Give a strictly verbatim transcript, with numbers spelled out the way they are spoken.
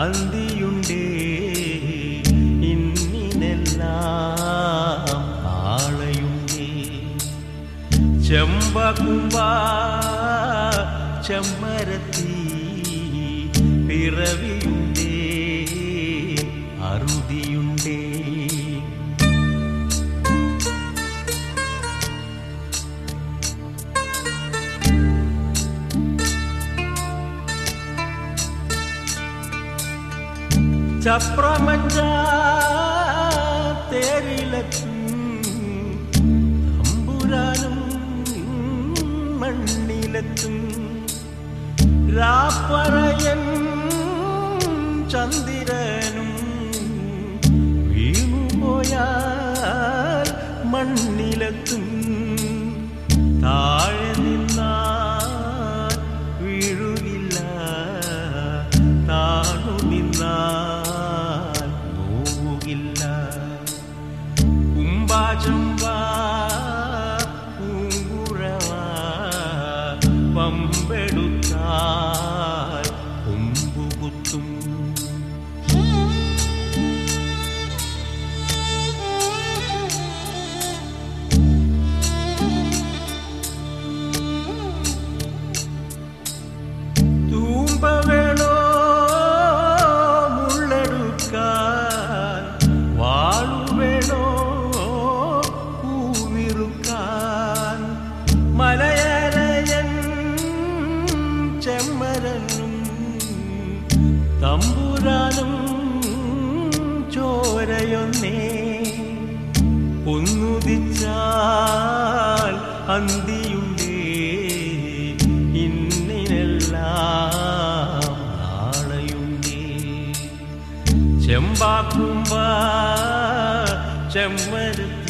അന്തിയുണ്ടേ ഇന്നിനെല്ലാം നാളെയുണ്ടേ ചെമ്പകുമ്പ ചെമ്മരത്തി പിറവിയുണ്ടേ അറുതിയുണ്ടേ ചപ്രമഞ്ച തേരിലെത്തും തമ്പുരാനും മണ്ണിലെത്തും രാപ്പറയൻ ചന്ദ്രനും വീണുപോയാൽ മണ്ണിലെത്തും താഴെ നിന്നാൽ വീഴുകില്ല താണു നിന്നാൽ നോവുകില്ല കുംഭാചമ്പാ പൂങ്കുഴവാ പമ്പെടുത്താൽ കൊമ്പുകുത്തും തൂമ്പവേണോ മുള്ളെടുക്കാൻ വാളുവേണോ പൂവിറുക്കാൻ മലയരയൻ ചെമ്മരനും തമ്പുരാനും ചോരയൊന്നേ ഒന്നുദിച്ചാൽ അന്തിയുണ്ടേ ഇന്നിനെല്ലാം നാളെയുണ്ടേ ചെമ്പാക്കുമ്പ ചെമ്മരത്തി